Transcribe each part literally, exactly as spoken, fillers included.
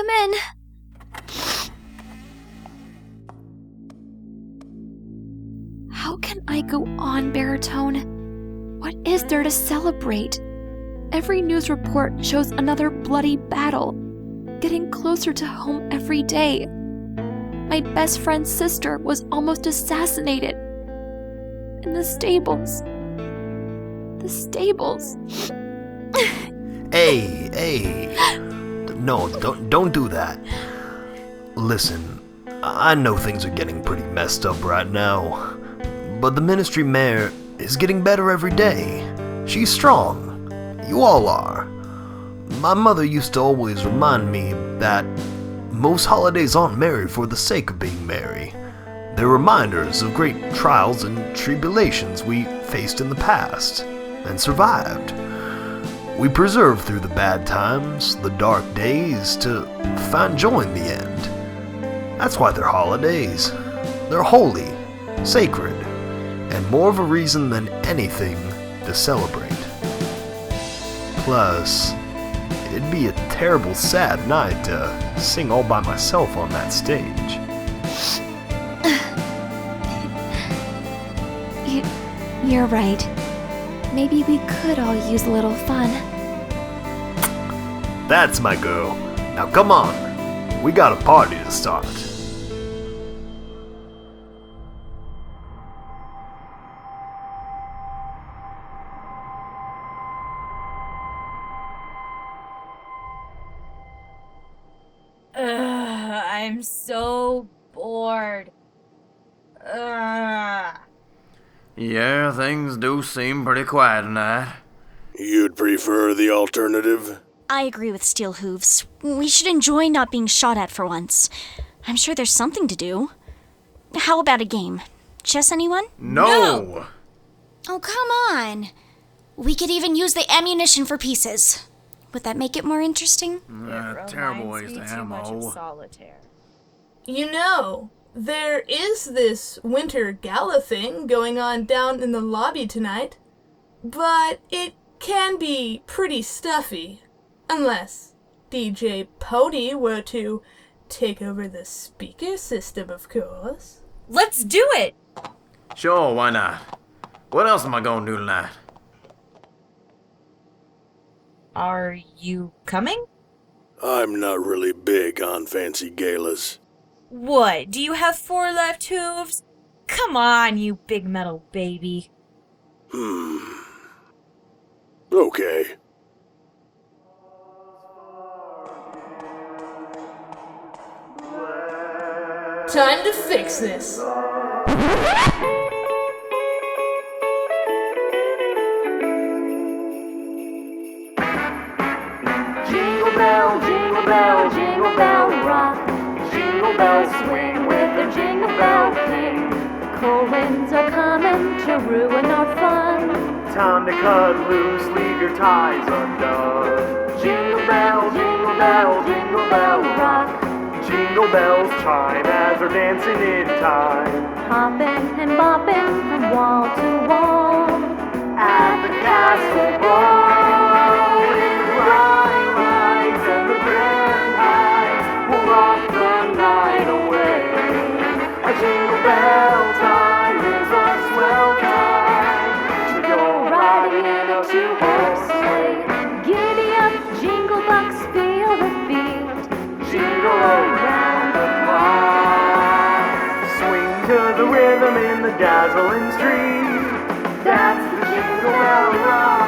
Come in. How can I go on, Baritone? What is there to celebrate? Every news report shows another bloody battle, getting closer to home every day. My best friend's sister was almost assassinated. In the stables. The stables. Hey, hey. No, don't, don't do that. Listen, I know things are getting pretty messed up right now, but the ministry mayor is getting better every day. She's strong. You all are. My mother used to always remind me that most holidays aren't merry for the sake of being merry. They're reminders of great trials and tribulations we faced in the past and survived. We persevere through the bad times, the dark days, to find joy in the end. That's why they're holidays. They're holy, sacred, and more of a reason than anything to celebrate. Plus, it'd be a terrible sad night to sing all by myself on that stage. you, you're right. Maybe we could all use a little fun. That's my girl. Now come on. We got a party to start. Ugh, I'm so bored. Ugh. Yeah, things do seem pretty quiet tonight. You'd prefer the alternative? I agree with Steel Hooves. We should enjoy not being shot at for once. I'm sure there's something to do. How about a game? Chess, anyone? No! No. Oh, come on. We could even use the ammunition for pieces. Would that make it more interesting? Uh, terrible waste of ammo. Solitaire. You know, there is this winter gala thing going on down in the lobby tonight, but it can be pretty stuffy, unless D J Pody were to take over the speaker system, of course. Let's do it! Sure, why not? What else am I gonna do tonight? Are you coming? I'm not really big on fancy galas. What, do you have four left hooves? Come on, you big metal baby. Hmm. Okay. Time to fix this. Jingle bell, jingle bell, jingle bell rock. Jingle bells swing with their jingle bell king. Cold winds are coming to ruin our fun. Time to cut loose, leave your ties undone. Jingle bell, jingle bell, jingle bell rock. Jingle bells chime as they're dancing in time. Hopping and bopping from wall to wall. At the castle ball, in the bright lights and the grand heights, we'll rock the night away. A jingle bell time is a swell time to go riding in a two-horse sleigh. Giddy up, jingle bucks, feel the beat. Jingle around the clock, swing to the rhythm in the dazzling street. That's the Jingle Bell Rock.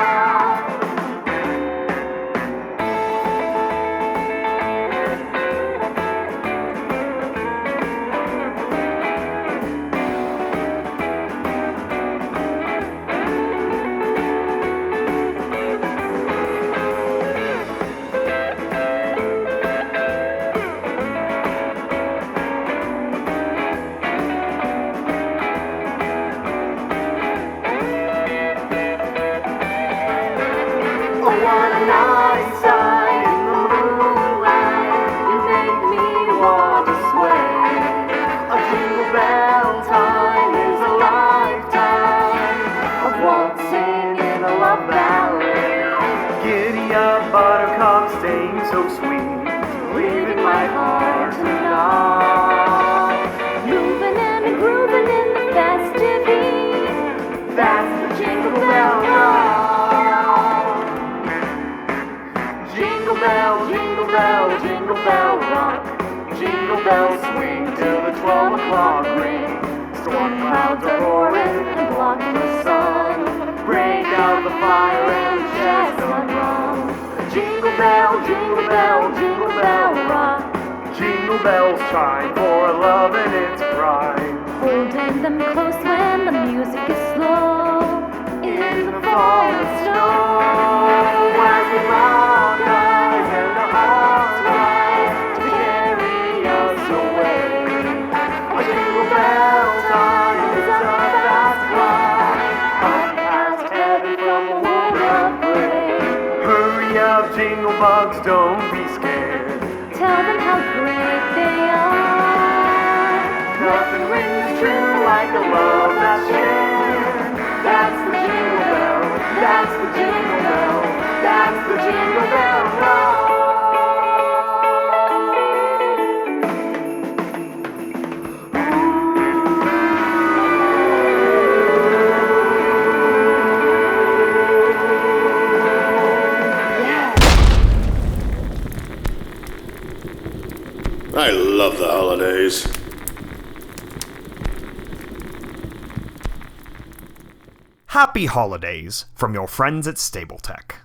What a nice sight in the moonlight. You make me want to sway. A jingle bell time is a lifetime of waltzing in a love ballet. Giddy up, buttercup, staying so sweet. We Storm clouds are pouring and blocking the sun. Break out the fire and chestnut rum. Jingle bell, jingle bell, jingle bell rock. Jingle bells chime for love and its pride. Holding them close when the music is slow. In the fall and snow, as we lock eyes and our hearts rise to carry us away. A jingle bell time is a fast flight, up past heaven from a world of gray. Hurry up, jingle bugs, don't be scared. Tell them how great they are. Nothing rings true like the love that's shared. That's the jingle bell, that's the jingle bell, that's the jingle bell rock. I love the holidays. Happy holidays from your friends at Stable Tech.